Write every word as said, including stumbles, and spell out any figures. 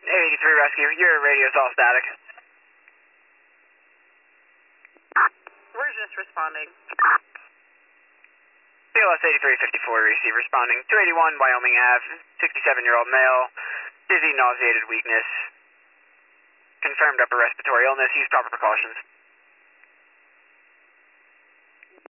eighty-three Rescue, your radio's all static. We're just responding. C L S eighty-three fifty-four, receive, responding. two eighty-one Wyoming Avenue, sixty-seven-year-old male, dizzy, nauseated, weakness, confirmed upper respiratory illness, use proper precautions.